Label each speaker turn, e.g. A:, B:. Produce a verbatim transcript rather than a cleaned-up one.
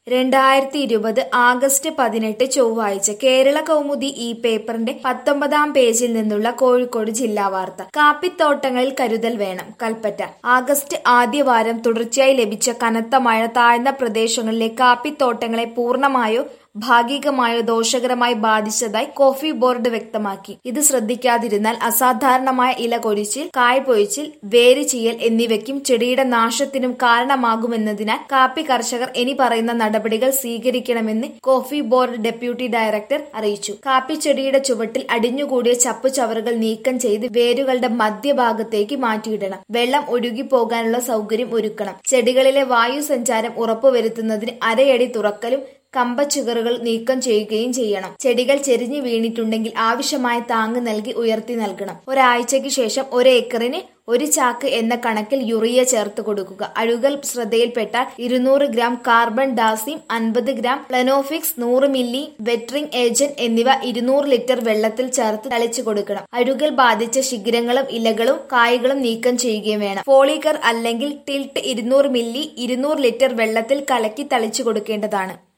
A: രണ്ടായിരത്തി ഇരുപത് ആഗസ്റ്റ് പതിനെട്ട് ചൊവ്വാഴ്ച കേരള കൗമുദി ഈ പേപ്പറിന്റെ പത്തൊമ്പതാം പേജിൽ നിന്നുള്ള കോഴിക്കോട് ജില്ലാ വാർത്ത. കാപ്പിത്തോട്ടങ്ങളിൽ കരുതൽ വേണം. കൽപ്പറ്റ. ആഗസ്റ്റ് ആദ്യവാരം തുടർച്ചയായി ലഭിച്ച കനത്ത മഴ താഴ്ന്ന പ്രദേശങ്ങളിലെ കാപ്പിത്തോട്ടങ്ങളെ പൂർണ്ണമായോ ഭാഗികമായോ ദോഷകരമായി ബാധിച്ചതായി കോഫി ബോർഡ് വ്യക്തമാക്കി. ഇത് ശ്രദ്ധിക്കാതിരുന്നാൽ അസാധാരണമായ ഇല കൊഴിച്ചിൽ, കായ്പൊഴിച്ചിൽ, വേര് ചീയൽ എന്നിവയ്ക്കും ചെടിയുടെ നാശത്തിനും കാരണമാകുമെന്നതിനാൽ കാപ്പി കർഷകർ ഇനി പറയുന്ന നടപടികൾ സ്വീകരിക്കണമെന്ന് കോഫി ബോർഡ് ഡെപ്യൂട്ടി ഡയറക്ടർ അറിയിച്ചു. കാപ്പി ചെടിയുടെ ചുവട്ടിൽ അടിഞ്ഞുകൂടിയ ചപ്പുചവറുകൾ നീക്കം ചെയ്ത് വേരുകളുടെ മധ്യഭാഗത്തേക്ക് മാറ്റിയിടണം. വെള്ളം ഒഴുകിപ്പോകാനുള്ള സൗകര്യം ഒരുക്കണം. ചെടികളിലെ വായു സഞ്ചാരം ഉറപ്പുവരുത്തുന്നതിന് അരയടി തുറക്കലും കമ്പച്ചുകറുകൾ നീക്കം ചെയ്യുകയും ചെയ്യണം. ചെടികൾ ചെരിഞ്ഞു വീണിട്ടുണ്ടെങ്കിൽ ആവശ്യമായ താങ്ങ് നൽകി ഉയർത്തി നൽകണം. ഒരാഴ്ചയ്ക്ക് ശേഷം ഒരേക്കറിന് ഒരു ചാക്ക് എന്ന കണക്കിൽ യൂറിയ ചേർത്ത് കൊടുക്കുക. അഴുകൽ ശ്രദ്ധയിൽപ്പെട്ടാൽ ഇരുന്നൂറ് ഗ്രാം കാർബൺ ഡാസിം, അൻപത് ഗ്രാം പ്ലനോഫിക്സ്, നൂറ് മില്ലി വെറ്ററിംഗ് ഏജന്റ് എന്നിവ ഇരുന്നൂറ് ലിറ്റർ വെള്ളത്തിൽ ചേർത്ത് തളിച്ചു കൊടുക്കണം. അഴുകൽ ബാധിച്ച ശിഖരങ്ങളും ഇലകളും കായ്കളും നീക്കം ചെയ്യുകയും വേണം. ഫോളികർ അല്ലെങ്കിൽ ടിൽറ്റ് ഇരുന്നൂറ് മില്ലി ഇരുന്നൂറ് ലിറ്റർ വെള്ളത്തിൽ കലക്കി തളിച്ചു കൊടുക്കേണ്ടതാണ്.